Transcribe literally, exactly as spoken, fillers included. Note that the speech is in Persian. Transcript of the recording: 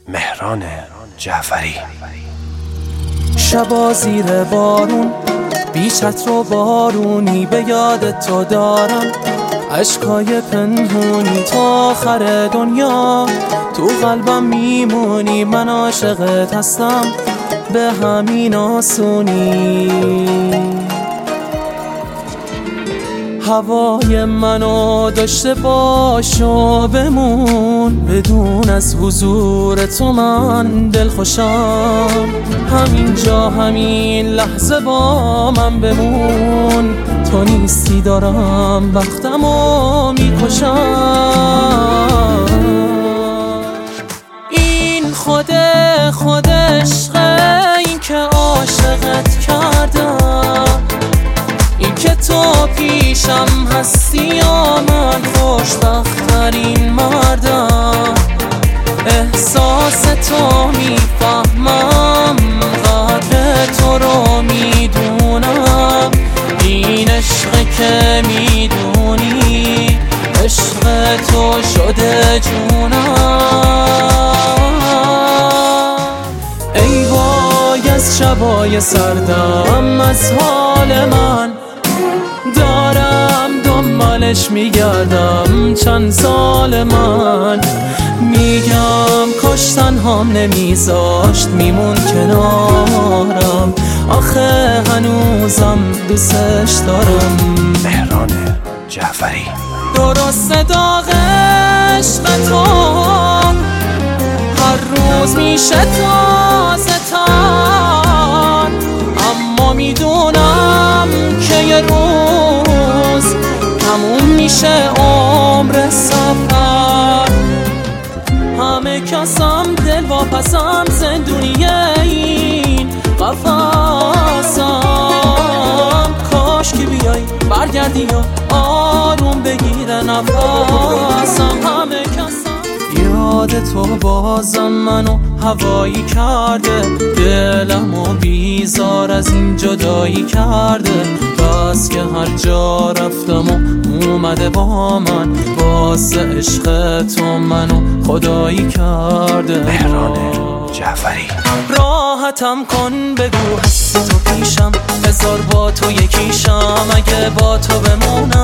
مهران جعفری. شبا زیر بارون بی چتر و بارونی به یاد تو دارم، عشقای پنهونی تا آخر دنیا تو قلبم میمونی. من عاشقت هستم به همین آسونی. هوای منو داشته باش و بمون، بدون از حضور تو من دلخوشم. همین جا همین لحظه با من بمون، تو نیستی دارم وقتمو میکشم. این خود خود عشقه، این که عاشقت کردم، این که تو پیشم هستی یا من خوشبخت‌ترین مردم. احساس تو میفهمم، قدر تو رو میدونم. این عشق که میدونی عشق تو شده جونم. ای وای از شبای سردم، از حال من دارم دنبالش میگردم چند سال. من میگم کاش تنهام نمیذاشت میمون کنارم، آخه هنوزم دوستش دارم. مهران جعفری. درست داغ عشق تو هر روز میشه تازه تر، اما میدونم که یه روز تموم میشه عمر سفر. همه کسم دل واپسم، زندونی این قفصم. کاش که بیای برگردی و آروم بگیره نفسم. همه کسم یاد تو بازم منو هوایی کرده، دلمو بیزار از این جدایی کرده. بس که هر جا رفتم و اومده با من، واسه عشق تو منو خدایی کرده. مهران جعفری. راحتم کن بگو هستی تو پیشم، هزار با تو یکیشم. اگه با تو بمونم